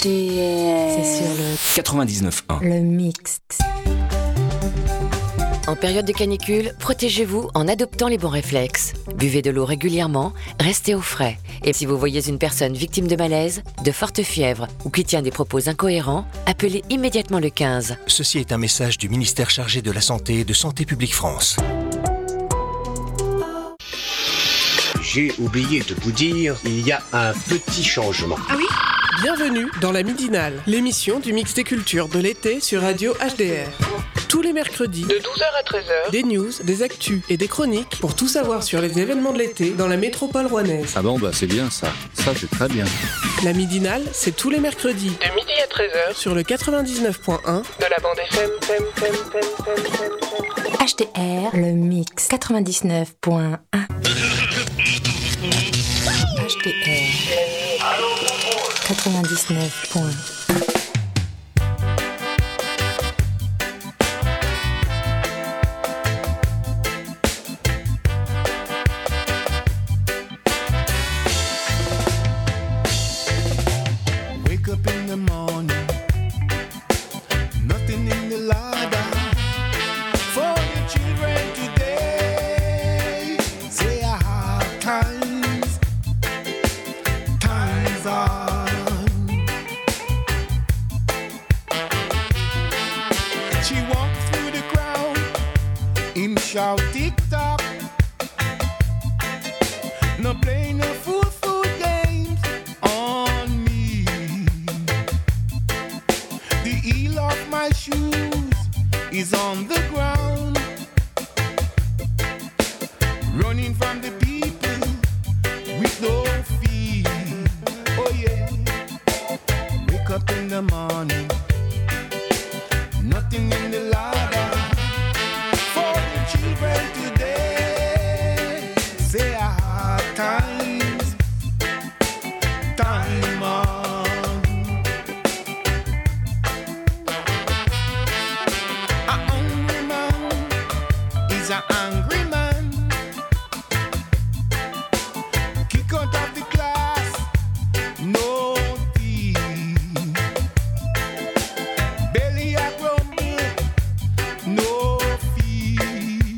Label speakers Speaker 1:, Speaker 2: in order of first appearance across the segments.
Speaker 1: HDR.
Speaker 2: C'est sur le
Speaker 3: 99.1.
Speaker 2: Le mix.
Speaker 4: En période de canicule, protégez-vous en adoptant les bons réflexes. Buvez de l'eau régulièrement, restez au frais. Et si vous voyez une personne victime de malaise, de forte fièvre ou qui tient des propos incohérents, appelez immédiatement le 15.
Speaker 5: Ceci est un message du ministère chargé de la Santé et de Santé publique France.
Speaker 6: J'ai oublié de vous dire, il y a un petit changement.
Speaker 1: Ah oui ?
Speaker 7: Bienvenue dans la Midinale, l'émission du mix des cultures de l'été sur Radio HDR. Tous les mercredis, de 12h à 13h, des news, des actus et des chroniques pour tout savoir sur les événements de l'été dans la métropole rouennaise.
Speaker 8: Ah bon, bah c'est bien ça. Ça, c'est très bien.
Speaker 7: La Midinale, c'est tous les mercredis, de midi à 13h, sur le 99.1 de la bande FM.
Speaker 2: HDR, le mix 99.1. HDR 99.1.
Speaker 9: Wake up in the morning, nothing in the larder for the children today. Say hard times on. She walked through the crowd, him shout tick tock, no play no fool games on me. The heel of my shoes is on the ground, running from the people with no fear. Oh yeah, wake up in the morning, nothing in the larder for the children today. Say hard times, time on. A hungry man is an angry man. Kick out of the class, no tea. Belly a grumble, no fee.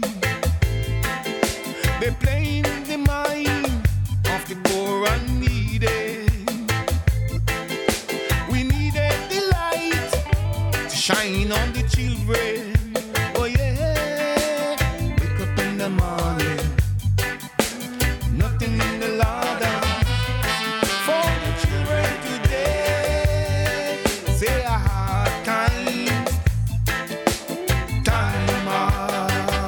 Speaker 9: They playing the mind of the poor and needy. We needed the light to shine on the children. Oh yeah, wake up in the morning, nothing in the larder for the children today. Say a hard times, time on.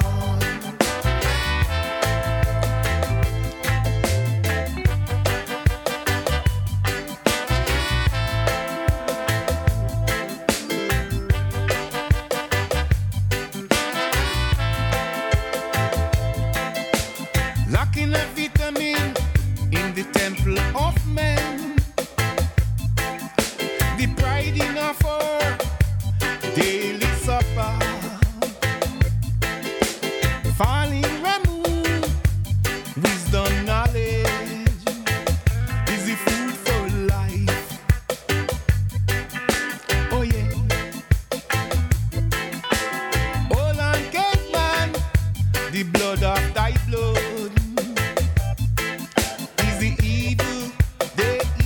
Speaker 9: Lacking a vitamin in the temple of man. The pride in our daily supper. Falling remove, wisdom, knowledge is the food for life. Oh yeah. All on caveman, the blood of thy blood is the evil they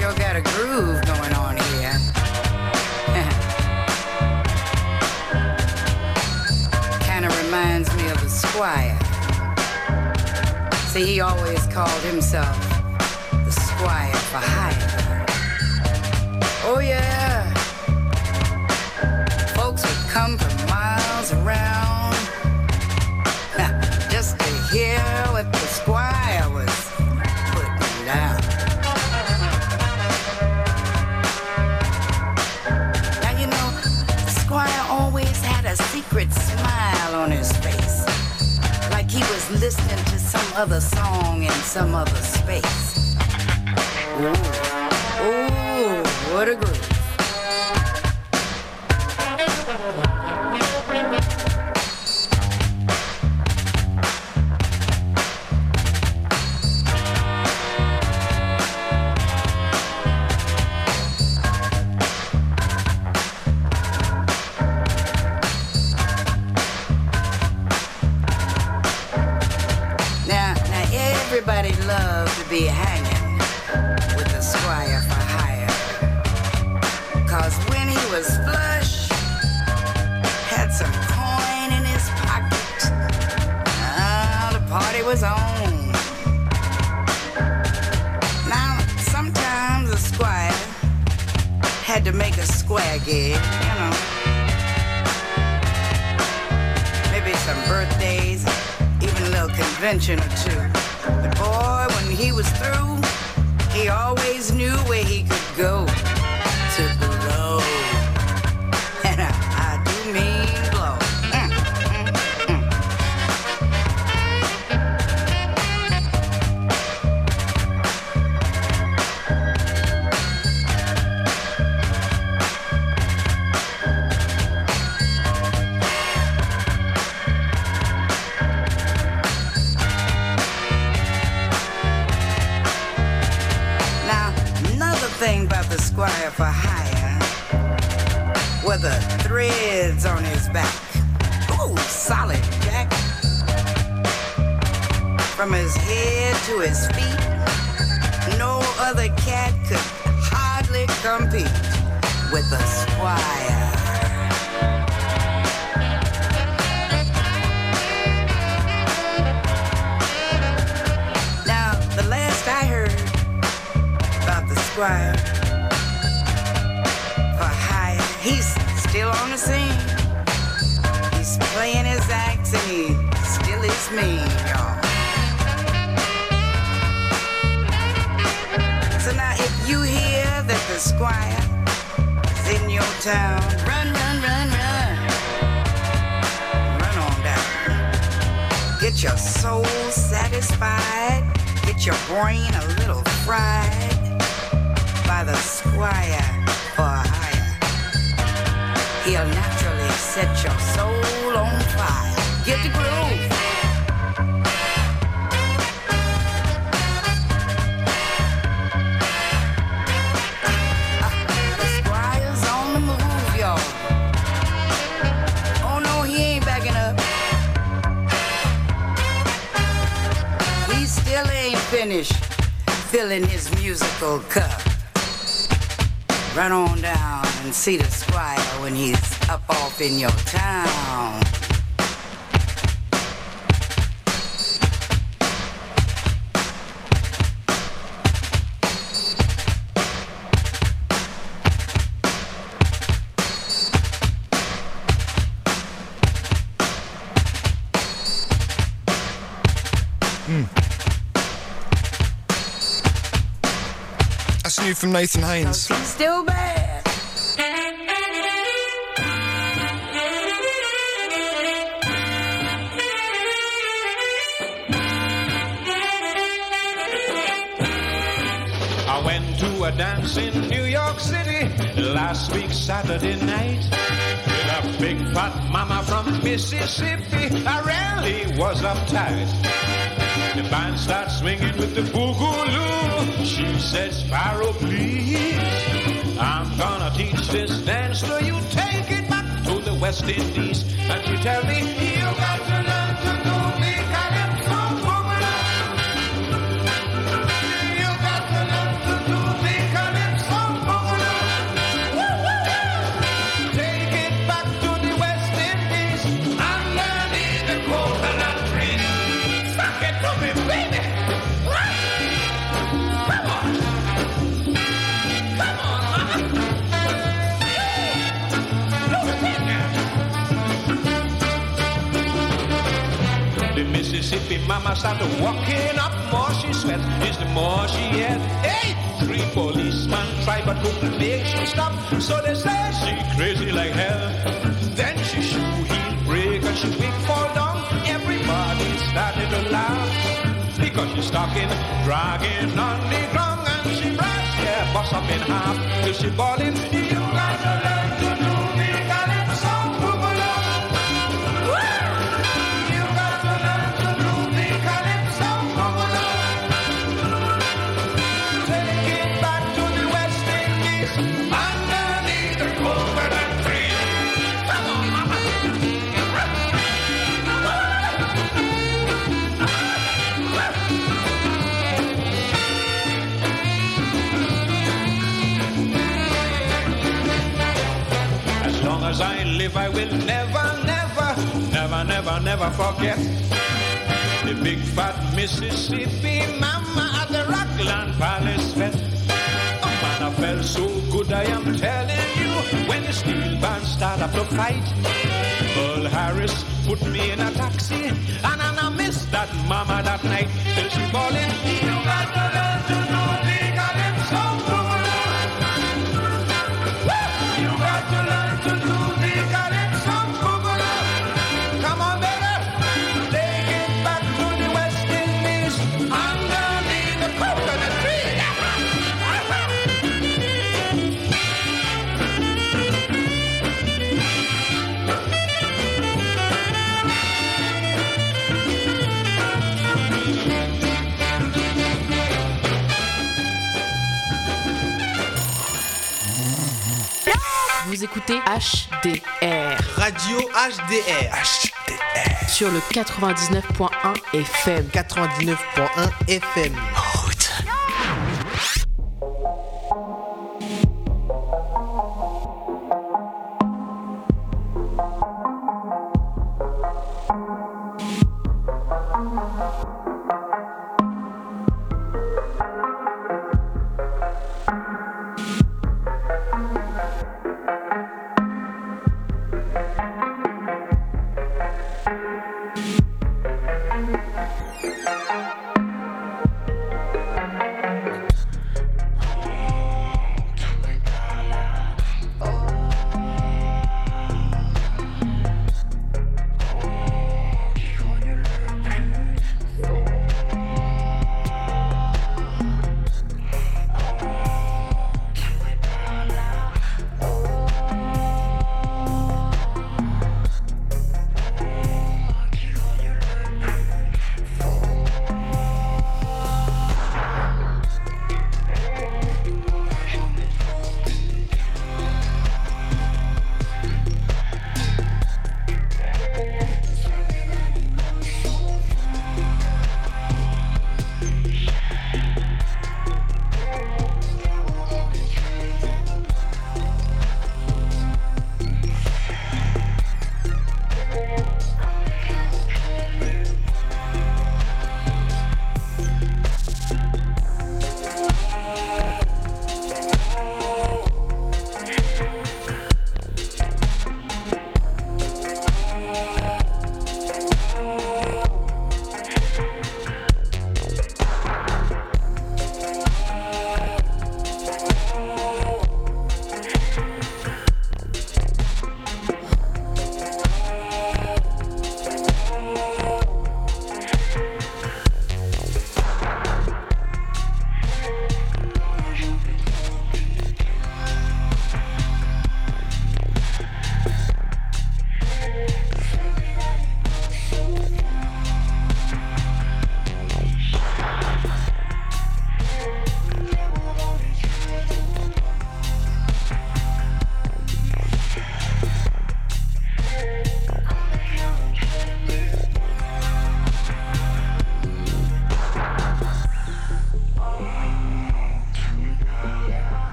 Speaker 1: sure got a groove going on here. Kinda reminds me of the Squire. See, he always called himself the Squire for hire. Oh yeah. Folks would come from miles around just to hear what the Squire was putting down. Now you know, the Squire always had a secret smile on his face, like he was listening to some other song in some other space. Ooh, ooh, what a groove. Everybody loved to be hanging with the Squire for hire, 'cause when he was flush, had some coin in his pocket, the party was on. Now, sometimes the Squire had to make a square gig, you know, maybe some birthdays, even a little convention or two. But boy, when he was through, he always knew where he could go to blow. And I do mean blow. Thing about the Squire for hire were the threads on his back. Oh, solid, Jack. From his head to his feet, no other cat could hardly compete with the Squire. Now, the last I heard about the Squire for hire, he's still on the scene. He's playing his acts and he still is mean, y'all. So now if you hear that the Squire is in your town, run, run, run, run. Run on down. Get your soul satisfied. Get your brain a little fried by the Squire for hire. He'll naturally set your soul on fire. Get the groove. The Squire's on the move, y'all. Oh no, he ain't backing up. He still ain't finished filling his musical cup. Run on down and see the Squire when he's up off in your town.
Speaker 3: That's new from Nathan Haynes.
Speaker 1: Still bad.
Speaker 10: I went to a dance in New York City last week Saturday night with a big fat mama from Mississippi. I really was uptight. The band starts swinging with the boogaloo. She said, Sparrow, please, I'm gonna teach this dance so you take it back to the West Indies. And she tell me, you got to learn to do the calypso boogaloo. You got to learn to do the calypso. mama started walking up, more she sweat is the more she had. Hey, 3 policemen tried but couldn't make she stop. So they say she crazy like hell. Then she shoe heel break and she wig fall down. Everybody started to laugh because she's talking, dragging on the ground, and she breaks, yeah, bust up in half till she bawling. You got to learn to do the calypso, boogaloo. You got to learn to do the calypso, boogaloo. Take it back to the West Indies underneath the coconut tree. Come on, mama. As long as I live, I will never forget the big fat Mississippi mama at the Rockland Palace Fest. Oh man, I felt so good, I am telling you, when the steel band started to fight. Earl Harris put me in a taxi, and I missed that mama that night till she bawling. You got to learn to do the calypso, boogaloo. You got to learn to do the calypso, boogaloo. Come on, baby, take it back to the West Indies underneath the coconut tree.
Speaker 11: Vous écoutez HDR.
Speaker 12: Radio HDR.
Speaker 11: HDR. Sur le 99.1 FM.
Speaker 12: 99.1 FM.
Speaker 5: Route.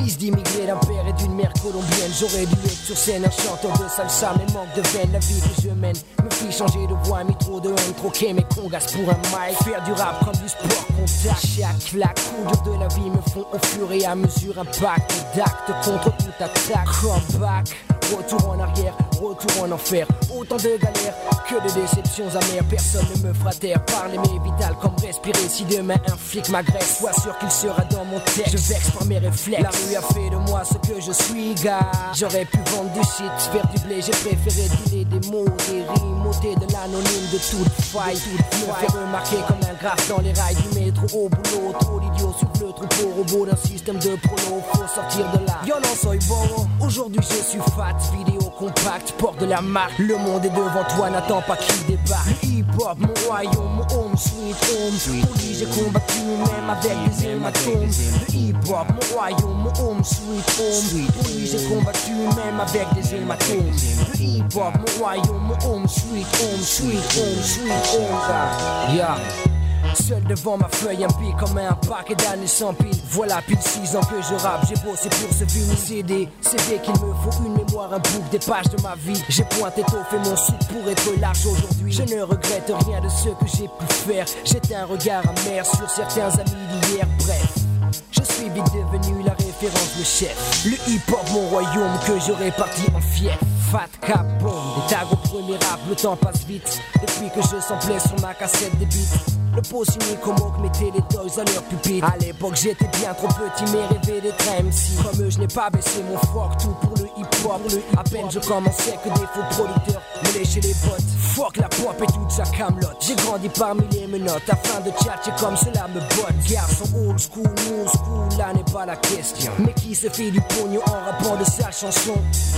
Speaker 13: Fils d'immigrés d'un père et d'une mère colombienne, j'aurais dû être sur scène un chanteur de salsa, mais manque de veine, la vie que je mène me fit changer de voix, mis trop de haine, troquer mes congas pour un mic, faire du rap comme du sport contact. Chaque claque, coup dur de la vie me font au fur et à mesure un pacte d'actes contre toute attaque. Comeback, retour en arrière, retour en enfer. Autant de galères que de déceptions amères. Personne ne me fera taire. Parler mais vital comme respirer. Si demain un flic m'agresse, sois sûr qu'il sera dans mon texte. Je vexe par mes réflexes. La rue a fait de moi ce que je suis, gars. J'aurais pu vendre du shit, faire du blé. J'ai préféré dealer des mots, des rimes, ôter de l'anonyme de toute faille. Me faire remarquer comme un graphe dans les rails du métro au boulot. Trop d'idiot sur le troupeau robot d'un système de prolo. Faut sortir de là. Yo non soy bon. Aujourd'hui je suis fat, vidéo compact, porte de la marque. Le monde est devant toi, n'attends pas qu'il débarque. Le hip-hop, mon royaume, mon home, sweet home. Pour lui j'ai combattu même avec des hématomes. Le hip-hop, mon royaume, mon home, sweet home. Pour lui j'ai combattu même avec des hématomes. Le hip-hop, mon royaume, mon home, sweet home, sweet home, sweet home. Yeah. Seul devant ma feuille, un pic comme un paquet d'années sans pile. Voilà pile 6 ans que je rappe, j'ai bossé pour ce vinyle CD. CD qu'il me faut une mémoire, un book, des pages de ma vie. J'ai pointé tôt, fait mon soupe pour être large aujourd'hui. Je ne regrette rien de ce que j'ai pu faire. J'étais un regard amer sur certains amis d'hier, bref. Je suis vite devenu la référence, le chef. Le hip-hop, mon royaume que j'aurais parti en fief. Fat Cap Bomb, des tags au premier rap, le temps passe vite. Depuis que je samplais sur ma cassette des beats. Le pot cynique au moque mettait les toys à leur pupitre. À l'époque j'étais bien trop petit mais rêvais d'être MC. Comme eux je n'ai pas baissé mon froc, tout pour le hip-hop. À peine je commençais que des faux producteurs me léchaient les bottes. Fuck la pop et toute sa camelote. J'ai grandi parmi les menottes afin de tchatcher comme cela me botte. Garçon old school, new school, là n'est pas la question. Mais qui se fait du pognon en rappant de sa chanson?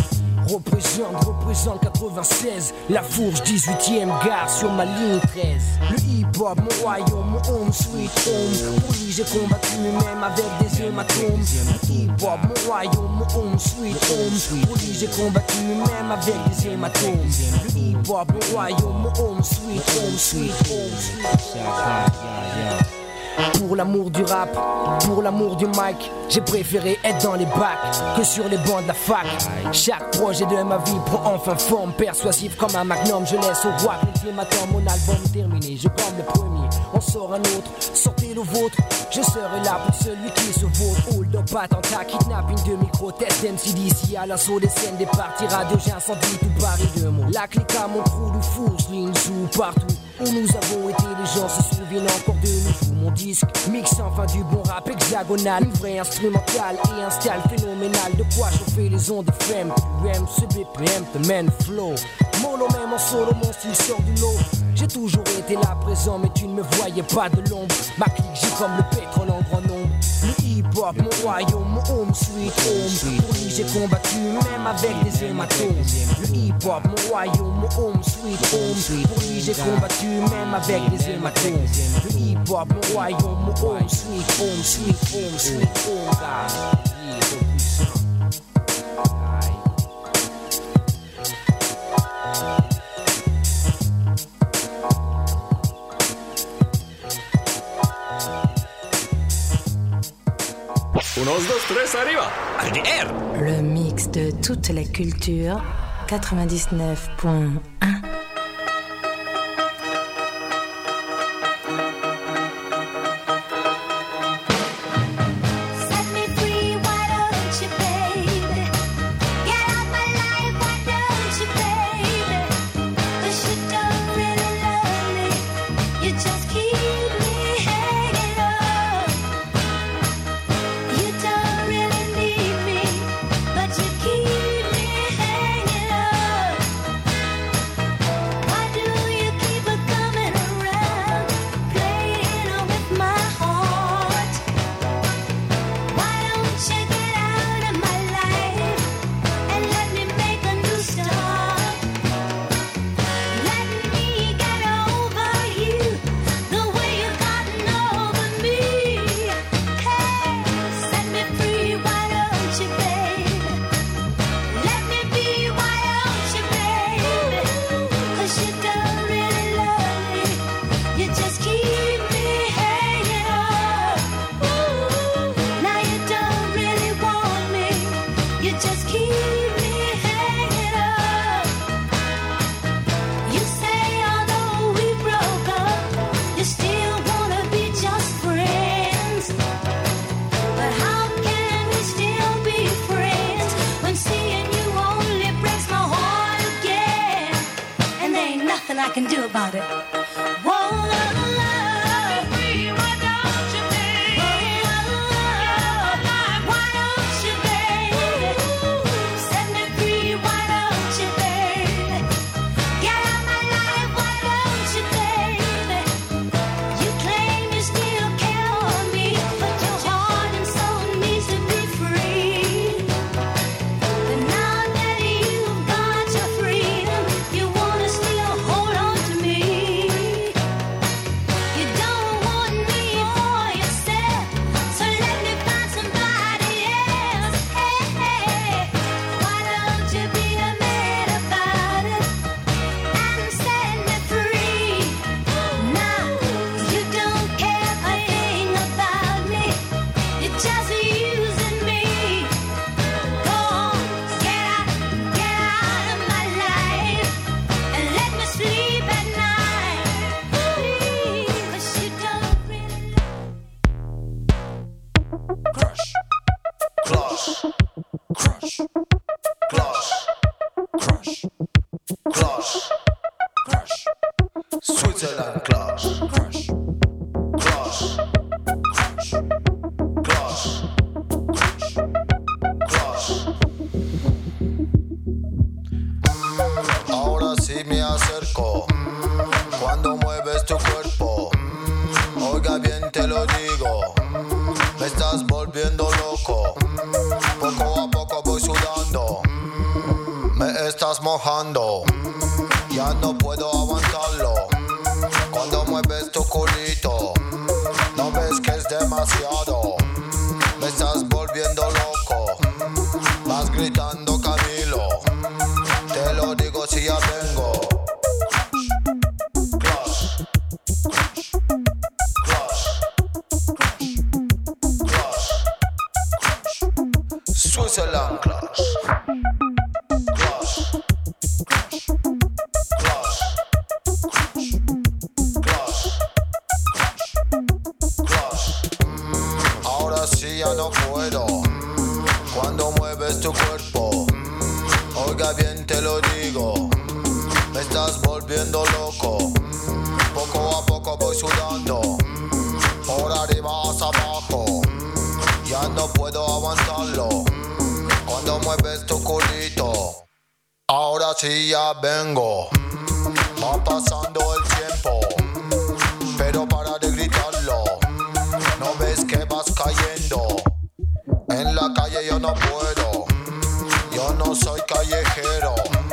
Speaker 13: Représente 96, la fourche 18ème gare sur ma ligne 13. Le hip-hop, mon royaume, mon home, sweet home. Pour lui j'ai combattu même avec des hématomes. Le hip-hop, mon royaume, mon home, sweet home. Pour lui j'ai combattu même avec des hématomes. Le hip-hop, mon royaume, mon home, sweet home, sweet home. Pour l'amour du rap, pour l'amour du mic, j'ai préféré être dans les bacs que sur les bancs de la fac. Chaque projet de ma vie prend enfin forme, persuasif comme un magnum. Je laisse au roi qui m'attend mon album terminé. Je comme le premier, on sort un autre, sortez le vôtre. Je serai là pour celui qui se vaut. Hold up, attentat, kidnapping de micro, test MC d'ici à l'assaut des scènes, des parties radio, j'incendie tout Paris de mots. La clique à mon trou de fourche, ligne sous partout où nous avons été, les gens se souviennent encore de nous. Mon disque mix enfin du bon rap hexagonal, une vraie instrumentale et un style phénoménal. De quoi chauffer les ondes FM. Tu aimes ce BPM, te mène flow. Mono même en solo, mon style sort du lot. J'ai toujours été là présent, mais tu ne me voyais pas de l'ombre. Ma clique, j'ai comme le pétrole en grand nombre. Le hip-hop, mon royaume, mon home, sweet home. Pour lui j'ai combattu même avec des hématomes. Le hip-hop, mon royaume, mon home, sweet home. Pour lui j'ai combattu même avec des hématomes. Le hip-hop, mon royaume, mon home, sweet home, sweet home, sweet home.
Speaker 14: Unos, dos, tres, arriba. HDR.
Speaker 2: Le mix de toute la culture, 99.1.
Speaker 15: I can do about it.
Speaker 16: Switzerland clash. Crush. Clash. Crush. Clash. Clash. Ahora sí me acerco cuando mueves tu cuerpo. Oiga bien te lo digo, me estás volviendo loco. Poco a poco voy sudando, me estás mojando. Ya no puedo aguantarlo. Cuando mueves tu culito, no ves que es demasiado. Me estás volviendo loco. Vas gritando Camilo. Te lo digo si ya vengo. Clash. Clash. Clash. Switzerland clash. Clash. Ahora sí ya no puedo. Cuando mueves tu cuerpo, oiga bien te lo digo, me estás volviendo loco. Poco a poco voy sudando, por arriba hacia abajo. Ya no puedo aguantarlo. Cuando mueves tu culito, ahora sí ya vengo. Va pasando el tiempo, pero para de gritarlo. No ves que vas cayendo. En la calle yo no puedo. Yo no soy callejero.